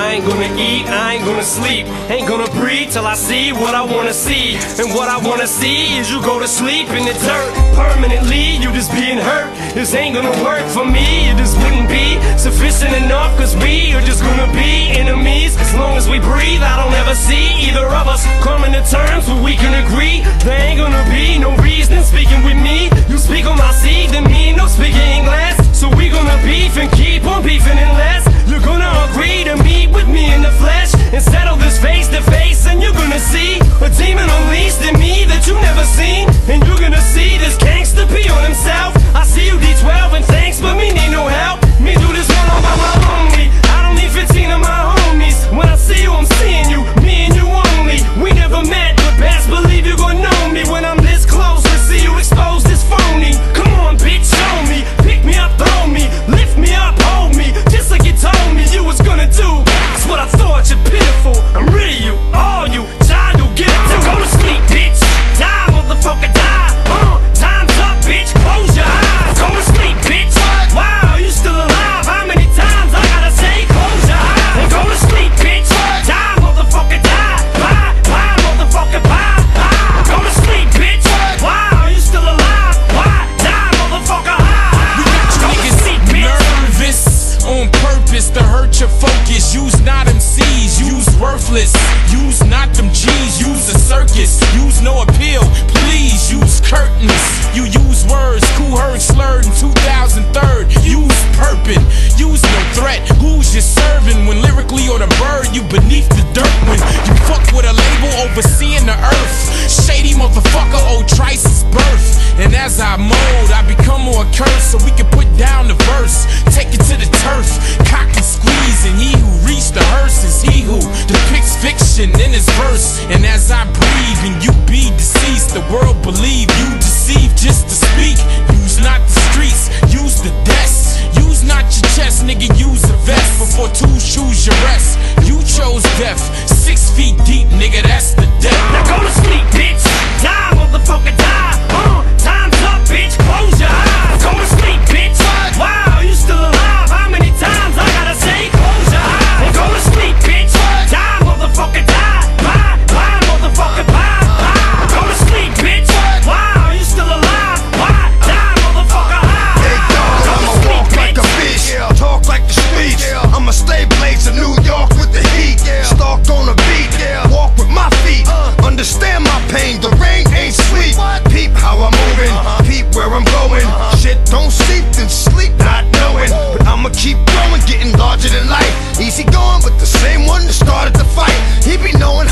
I ain't gonna eat, I ain't gonna sleep, ain't gonna breathe till I see what I wanna see. And what I wanna see is you go to sleep in the dirt permanently. You just being hurt, this ain't gonna work for me. It just wouldn't be sufficient enough, cause we are just gonna be enemies. As long as we breathe, I don't ever see either of us coming to terms where we can agree. There ain't gonna be no reason speaking with me. You speak on my seed, then me no speaking English. So we gonna beef and keep on beefing unless you're gonna agree to meet with me in the flesh and settle this face to face. And you're gonna see a demon unleashed in me that you never seen. And you're gonna see this gangster pee on himself. I see you D12 and thanks, but me need no help. Me do this one all by my lonely. I don't need 15 of my homies. When I see you, I'm seeing you, me and you only. We never met, but best believe you gon' know me when I'm this close to see you expose this phony. Come on, bitch, show me. Pick me up, throw me, lift me up, hold me, just like you told me you was gonna do. That's what I thought, you're pitiful. I'm rid of you, all you, child, you'll get it. Now go to sleep, bitch. Die, motherfucker, die. Time's up, bitch. Close your eyes. Go to sleep, bitch. Wow, you still alive? How many times I gotta say close your eyes? And go to sleep, bitch. Die, motherfucker, die. Bye, bye, motherfucker, bye. Go to sleep, bitch. Wow, you still alive? Why? Die, motherfucker, We got you niggas nervous on purpose to hurt your focus. Use not MCs, use worthless. Use not them G's, use a circus. Use no appeal, please use curtains. You use words, cool heard slurred in 2003. Use purping, use no threat. Who's you serving when lyrically on a bird you beneath the dirt? When you fuck with a label overseeing the earth. Shady motherfucker, old Trice's birth. And as I mold, I become more cursed so we can put down the verse. Take it to the turf, cock and squeeze. And he who reached the hearse is he who depicts fiction in his verse. And as I breathe and you be deceased, the world believe you deceive just to speak. Use not the streets, use the desk. Use not your chest, nigga, use a vest. Before two shoes your rest, you chose death. 6 feet deep, nigga, that's the death. Now go to sleep, bitch. Die, motherfucker, die. Time's up, bitch. Close your eyes. Go to sleep, bitch. Wow, you still alive? How many times I gotta say close your eyes? And go to sleep, bitch. Die, motherfucker, die. Bye, bye, motherfucker, bye. Go to sleep, bitch. Wow, you still alive? Why? Die, motherfucker, Hey dog, I'ma walk like a bitch, talk like the streets. I'ma stay blazing New York with the heat. Stalk on the beat, walk with my feet. Understand my pain, the rain ain't sweet. Peep how I'm moving, peep where I'm going. Shit, don't sleep, then sleep not knowing. But I'ma keep growing, getting larger than life. Easy going, but the same one that started the fight. He be knowing